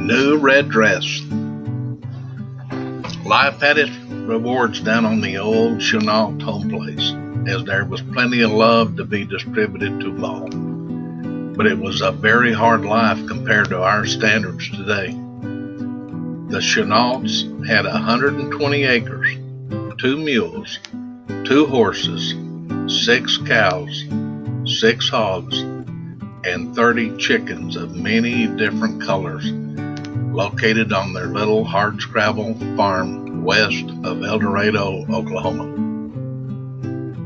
new red dress. Life had its rewards down on the old Chenault home place, as there was plenty of love to be distributed to all. But it was a very hard life compared to our standards today. The Chenaults had 120 acres, 2 mules, 2 horses, 6 cows, 6 hogs, and 30 chickens of many different colors, located on their little hardscrabble farm west of El Dorado, Oklahoma.